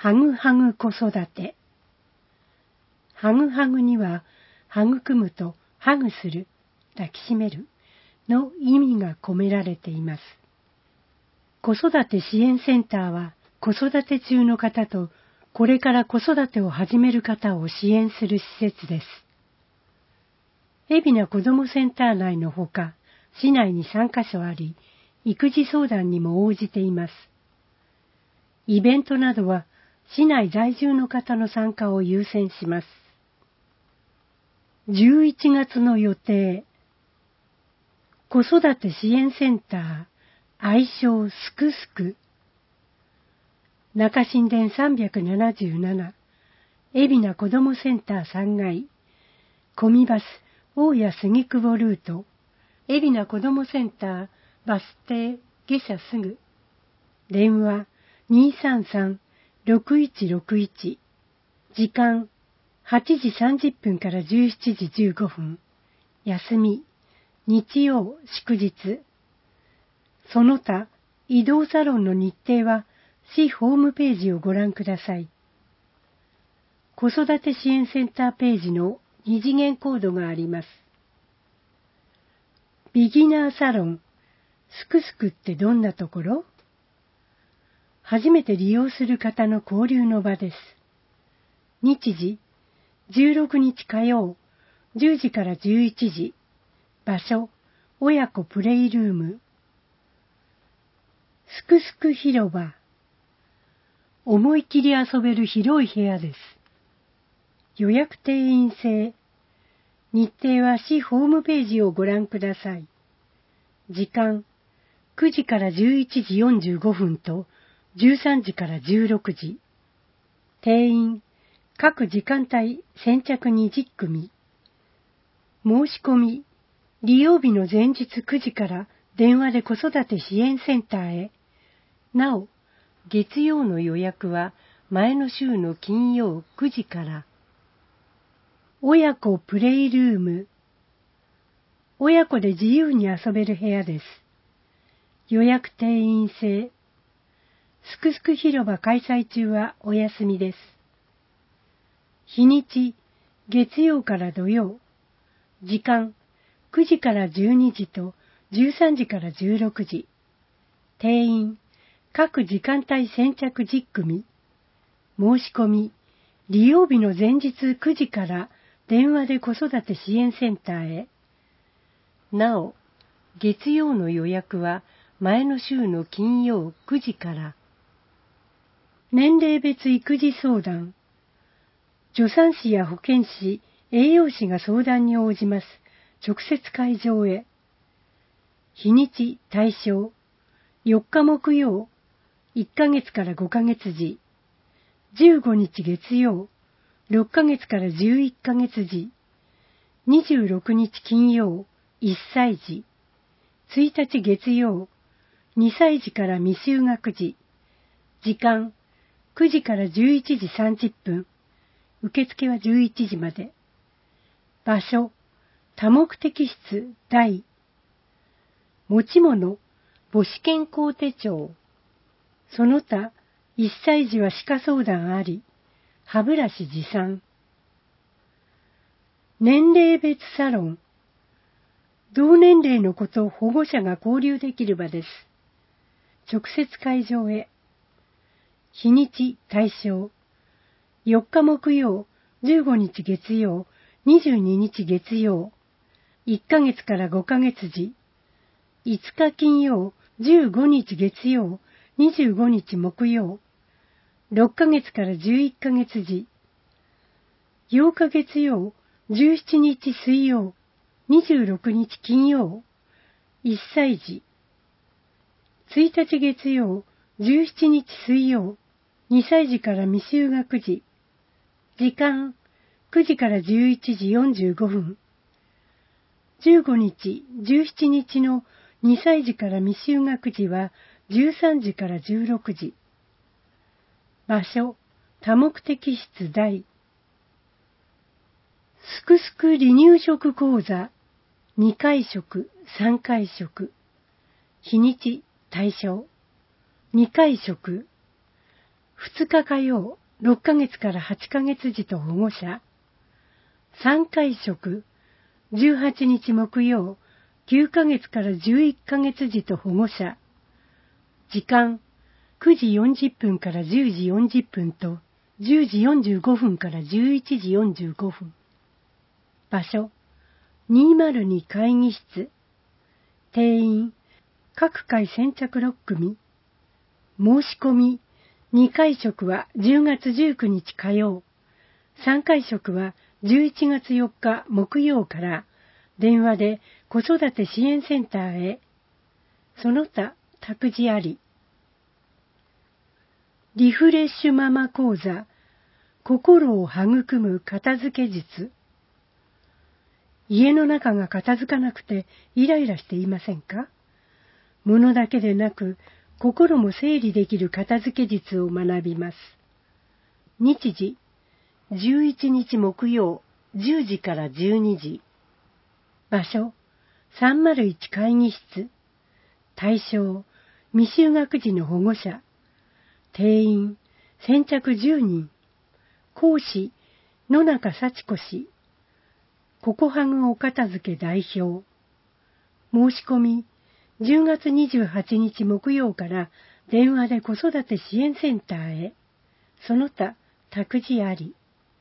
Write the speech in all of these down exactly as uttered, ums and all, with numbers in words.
はぐはぐ子育て。はぐはぐには、育むとハグする、抱きしめるの意味が込められています。子育て支援センターは、子育て中の方と、これから子育てを始める方を支援する施設です。海老名子どもセンター内のほか、市内にさんカ所あり、育児相談にも応じています。イベントなどは、市内在住の方の参加を優先します。じゅういちがつの予定。子育て支援センター、愛称すくすく。中新田さんびゃくななじゅうなな、海老名子どもセンターさん階、コミバス大谷杉久保ルート、海老名子どもセンターバス停下車すぐ。電話 にーさんさん ろくいちろくいち。時間はちじさんじゅっぷんからじゅうしちじじゅうごふん。休み日曜祝日。その他移動サロンの日程は市ホームページをご覧ください。子育て支援センターページの二次元コードがあります。ビギナーサロン、すくすくってどんなところ？初めて利用する方の交流の場です。日時、じゅうろくにち火曜、じゅうじからじゅういちじ。場所、親子プレイルーム。すくすく広場。思い切り遊べる広い部屋です。予約定員制。日程は市ホームページをご覧ください。時間、くじからじゅういちじよんじゅうごふんとじゅうさんじからじゅうろくじ。定員、各時間帯先着にじゅっくみ。申し込み、利用日の前日くじから電話で子育て支援センターへ。なお、月曜の予約は前の週の金曜くじから。親子プレイルーム。親子で自由に遊べる部屋です。予約定員制。すくすく広場開催中はお休みです。日にち、月曜から土曜。時間、くじからじゅうにじとじゅうさんじからじゅうろくじ。定員、各時間帯先着じゅっくみ。申し込み、利用日の前日くじから電話で子育て支援センターへ。なお、月曜の予約は前の週の金曜くじから。年齢別育児相談。助産師や保健師、栄養士が相談に応じます。直接会場へ。日にち、対象。よっか木曜、いっかげつからごかげつじ。じゅうごにち月曜、ろっかげつからじゅういっかげつじ。にじゅうろくにち金曜、いっさいじ。ついたち月曜、にさいじから未就学児。時間、くじからじゅういちじさんじゅっぷん。受付はじゅういちじまで。場所、多目的室大。持ち物、母子健康手帳。その他、いっさい児は歯科相談あり、歯ブラシ持参。年齢別サロン。同年齢の子と保護者が交流できる場です。直接会場へ。日にち、対象。よっか木曜、じゅうごにち月曜、にじゅうににち月曜。いっかげつからごかげつじ。いつか金曜、じゅうごにち月曜、にじゅうごにち木曜。ろっかげつからじゅういっかげつじ。ようか月曜、じゅうしちにち水曜、にじゅうろくにち金曜。いっさい児。ついたち月曜、じゅうしちにち水曜、にさい児から未就学児。時間、くじからじゅういちじよんじゅうごふん。じゅうごにち、じゅうしちにちのにさい児から未就学児はじゅうさんじからじゅうろくじ。場所、多目的室大。すくすく離乳食講座、にかい食、さんかい食。日にち、対象。にかい食。 ふつか火曜、ろっかげつからはちかげつ児と保護者。さんかい食、じゅうはちにち木曜、きゅうかげつからじゅういっかげつ児と保護者。時間、くじよんじゅっぷんからじゅうじよんじゅっぷんと、じゅうじよんじゅうごふんからじゅういちじよんじゅうごふん。場所、にひゃくに会議室。定員、各回先着ろっくみ。申し込み、にかい食はじゅうがつじゅうくにち火曜、さんかい食はじゅういちがつよっか木曜から電話で子育て支援センターへ。その他、託児あり。リフレッシュママ講座、心を育む片付け術。家の中が片付かなくてイライラしていませんか？物だけでなく、心も整理できる片付け術を学びます。日時、じゅういちにち木曜、じゅうじからじゅうにじ。場所、さんまるいち会議室。対象、未就学児の保護者。定員、先着じゅうにん。講師、野中幸子氏。ココハグお片付け代表。申し込み、じゅうがつにじゅうはちにち木曜から電話で子育て支援センターへ。その他、託児あり。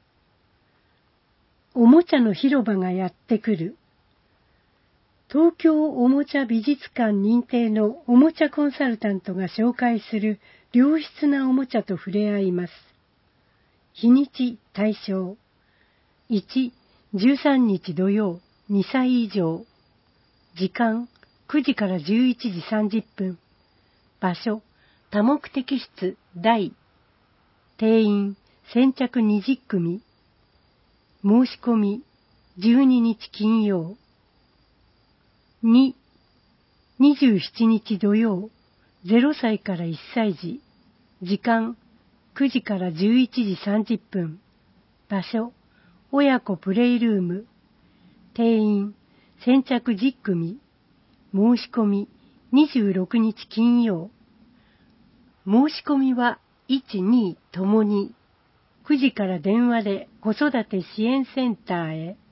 おもちゃの広場がやってくる。東京おもちゃ美術館認定のおもちゃコンサルタントが紹介する良質なおもちゃと触れ合います。日にち対象。いち、じゅうさんにち土曜、にさい以上。時間、くじからじゅういちじさんじゅっぷん。場所、多目的室大。定員、先着にじゅっくみ。申し込み、じゅうににち金曜。に、にじゅうしちにち土曜、ぜろさいからいっさい児。時間、くじからじゅういちじさんじゅっぷん。場所、親子プレイルーム。定員、先着じゅっくみ。申し込み、にじゅうろくにち金曜。申し込みはいち、にともにくじから電話で子育て支援センターへ。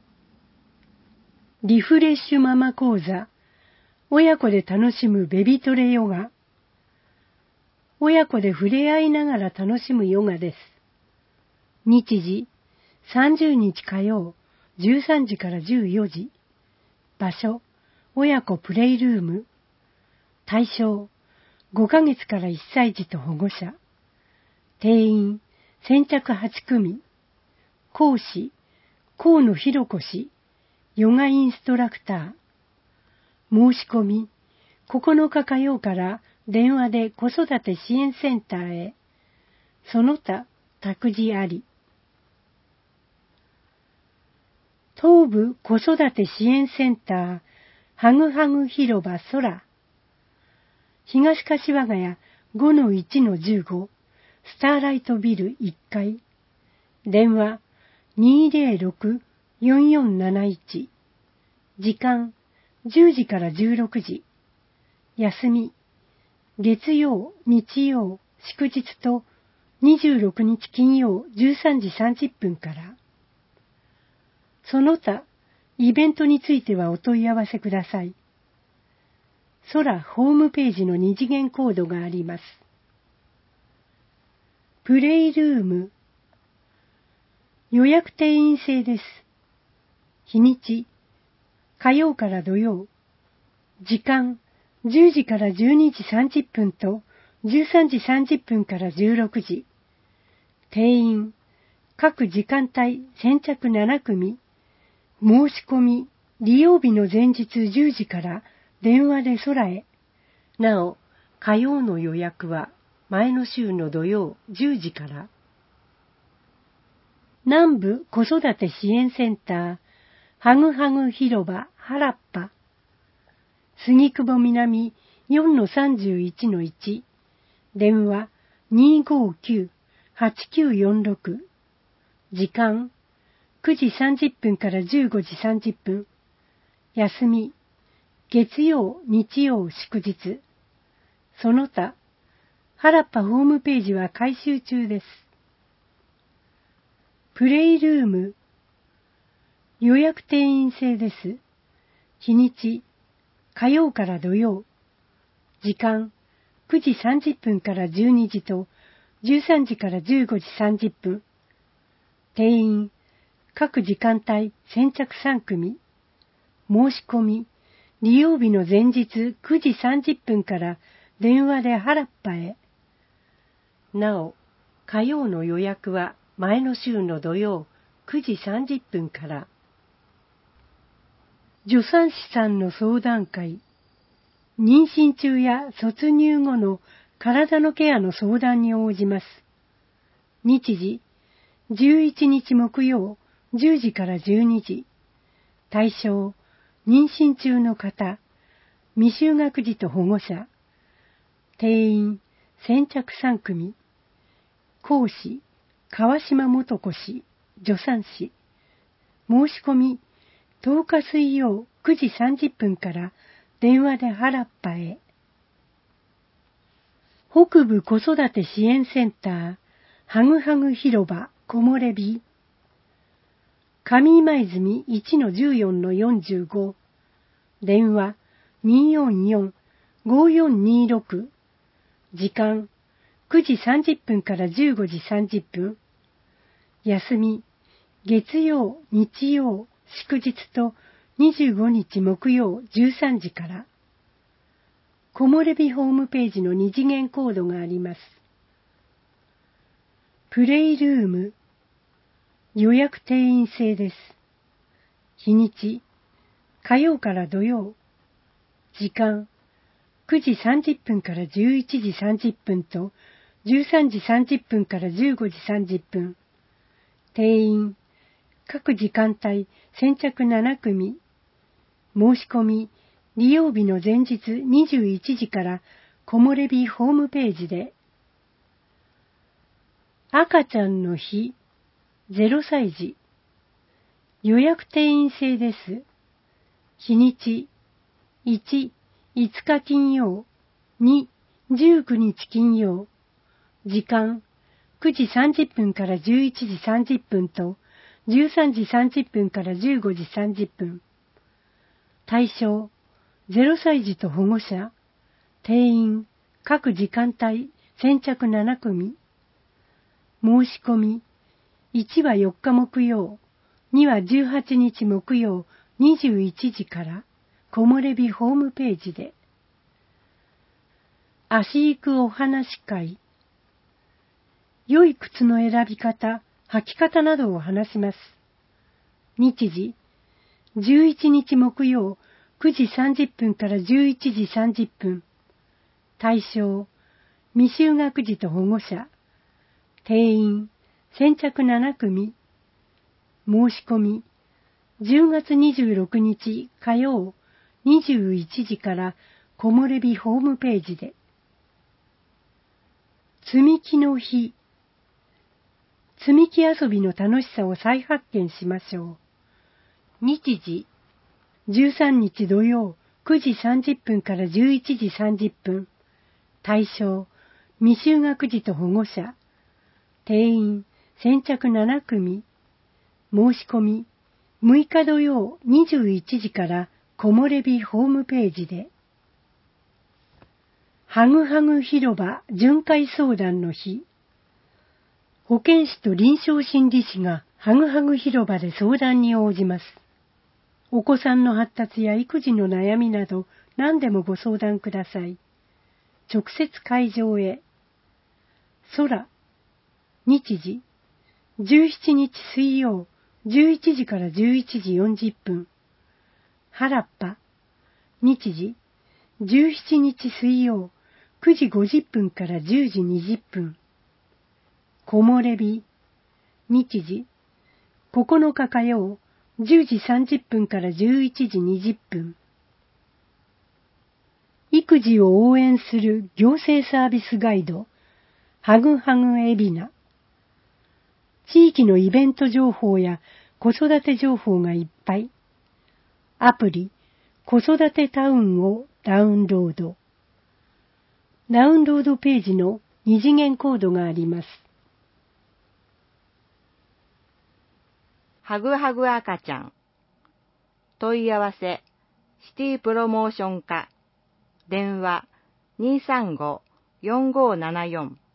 リフレッシュママ講座、親子で楽しむベビトレヨガ。親子で触れ合いながら楽しむヨガです。日時、さんじゅうにち火曜、じゅうさんじからじゅうよじ。場所、親子プレイルーム。対象、ごかげつからいっさい児と保護者。定員、先着はちくみ。講師、河野博子氏、ヨガインストラクター。申し込み、ここのか火曜から電話で子育て支援センターへ。その他、託児あり。東部子育て支援センター、ハグハグ広場空。東柏ヶ谷 ごのいちのじゅうご、スターライトビルいっかい。電話 にーぜろろく よんよんなないち。時間じゅうじからじゅうろくじ。休み、月曜、日曜、祝日とにじゅうろくにち金曜じゅうさんじさんじゅっぷんから。その他、イベントについてはお問い合わせください。空ホームページの二次元コードがあります。プレイルーム。予約定員制です。日にち、火曜から土曜。時間、じゅうじからじゅうにじさんじゅっぷんとじゅうさんじさんじゅっぷんからじゅうろくじ。定員、各時間帯先着ななくみ。申し込み、利用日の前日じゅうじから電話で空へ。なお、火曜の予約は前の週の土曜じゅうじから。南部子育て支援センター、ハグハグ広場原っぱ。杉久保南 よんのさんじゅういちのいち。電話 にーごーきゅう はちきゅうよんろく。時間くじさんじゅっぷんからじゅうごじさんじゅっぷん。休み、月曜、日曜、祝日。その他、 原っぱホームページは改修中です。プレイルーム。予約定員制です。日にち、火曜から土曜。時間、くじさんじゅっぷんからじゅうにじと、じゅうさんじからじゅうごじさんじゅっぷん。定員、各時間帯先着さんくみ。申し込み、利用日の前日くじさんじゅっぷんから電話で原っぱへ。なお、火曜の予約は前の週の土曜くじさんじゅっぷんから。助産師さんの相談会。妊娠中や卒乳後の体のケアの相談に応じます。日時、じゅういちにち木曜じゅうじからじゅうにじ。対象、妊娠中の方、未就学児と保護者。定員、先着さんくみ。講師、川島素子氏、助産師。申し込み、とおか水曜くじさんじゅっぷんから電話で原っぱへ。北部子育て支援センター、はぐはぐ広場、木漏れ日。上今泉 いちのじゅうよんのよんじゅうご。電話 にーよんよん ごーよんにーろく。時間、くじさんじゅっぷんからじゅうごじさんじゅっぷん。休み、月曜、日曜、祝日とにじゅうごにち木曜じゅうさんじから。木漏れ日ホームページの二次元コードがあります。プレイルーム。予約定員制です。日にち、火曜から土曜。時間、くじさんじゅっぷんからじゅういちじさんじゅっぷんとじゅうさんじさんじゅっぷんからじゅうごじさんじゅっぷん。定員、各時間帯先着ななくみ。申し込み、利用日の前日にじゅういちじから木漏れ日ホームページで。赤ちゃんの日、ゼロさいじ。予約定員制です。日にち、いち、いつか金曜、に、じゅうくにち金曜。時間、くじさんじゅっぷんからじゅういちじさんじゅっぷんとじゅうさんじさんじゅっぷんからじゅうごじさんじゅっぷん。対象、ゼロさいじと保護者。定員、各時間帯先着ななくみ。申し込み、いちはよっか木曜、にはじゅうはちにち木曜にじゅういちじから、木漏れ日ホームページで。足育お話会。良い靴の選び方、履き方などを話します。日時、じゅういちにち木曜くじさんじゅっぷんからじゅういちじさんじゅっぷん。対象、未就学児と保護者。定員、先着ななくみ。申し込み、じゅうがつにじゅうろくにち火曜にじゅういちじから木漏れ日ホームページで。積み木の日。積み木遊びの楽しさを再発見しましょう。日時、じゅうさんにち土曜くじさんじゅっぷんからじゅういちじさんじゅっぷん。対象、未就学児と保護者。定員、先着ななくみ。申し込み、むいか土曜にじゅういちじから木漏れ日ホームページで。はぐはぐ広場巡回相談の日。保健師と臨床心理士がはぐはぐ広場で相談に応じます。お子さんの発達や育児の悩みなど何でもご相談ください。直接会場へ。空。日時、じゅうしちにち水曜じゅういちじからじゅういちじよんじゅっぷん。原っぱ。日時、じゅうしちにち水曜くじごじゅっぷんからじゅうじにじゅっぷん。木漏れ日。日時、ここのか火曜じゅうじさんじゅっぷんからじゅういちじにじゅっぷん。育児を応援する行政サービスガイド、はぐはぐえびな。地域のイベント情報や子育て情報がいっぱい。アプリ、子育てタウンをダウンロード。ダウンロードページの二次元コードがあります。 はぐはぐ赤ちゃん。問い合わせ、シティプロモーション課。電話、にーさんごーよんごーななよん。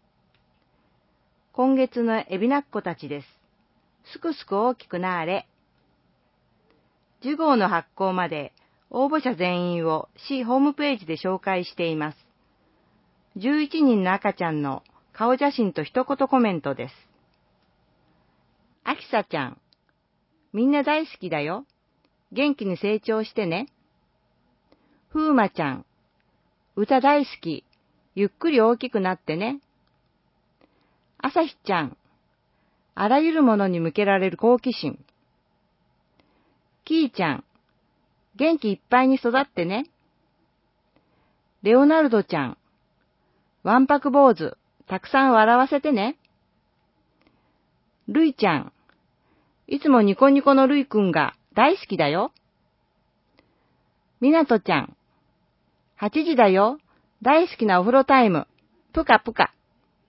今月のエビナッコたちです。すくすく大きくなーれ。じゅう号の発行まで応募者全員を市ホームページで紹介しています。じゅういちにんの赤ちゃんの顔写真と一言コメントです。あきさちゃん、みんな大好きだよ。元気に成長してね。ふうまちゃん、歌大好き。ゆっくり大きくなってね。あさひちゃん、あらゆるものに向けられる好奇心。きーちゃん、元気いっぱいに育ってね。レオナルドちゃん、わんぱく坊主、たくさん笑わせてね。るいちゃん、いつもニコニコのるいくんが大好きだよ。みなとちゃん、はちじだよ。大好きなお風呂タイム。ぷかぷか。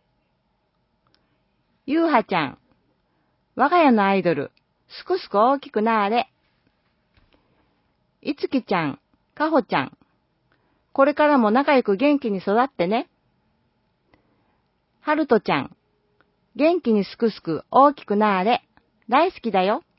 ゆうはちゃん、我が家のアイドル、すくすく大きくなーれ。いつきちゃん、かほちゃん、これからも仲良く元気に育ってね。はるとちゃん、元気にすくすく大きくなーれ。大好きだよ。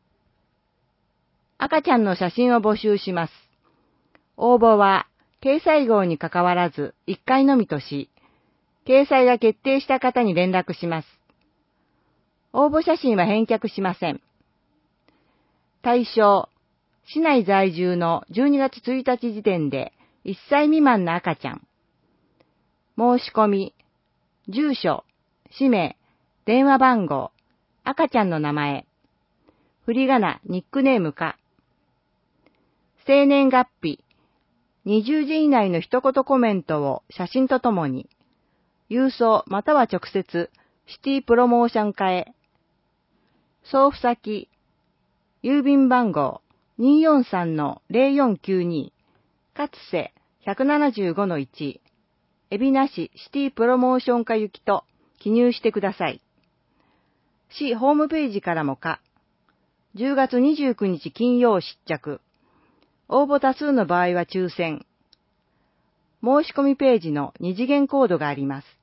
赤ちゃんの写真を募集します。応募は、掲載号にかかわらずいっかいのみとし、掲載が決定した方に連絡します。応募写真は返却しません。対象、市内在住のじゅうにがつついたち時点でいっさい未満の赤ちゃん。申し込み、住所、氏名、電話番号、赤ちゃんの名前、振り仮名、ニックネームか、生年月日、にじゅうじ以内の一言コメントを写真とともに、郵送または直接シティプロモーション課へ。送付先、郵便番号 にーよんさんのぜろよんきゅうに、勝瀬 ひゃくななじゅうごのいち、海老名市シティプロモーション課行きと記入してください。市ホームページからもか、じゅうがつにじゅうくにち金曜失着。応募多数の場合は抽選。申し込みページの二次元コードがあります。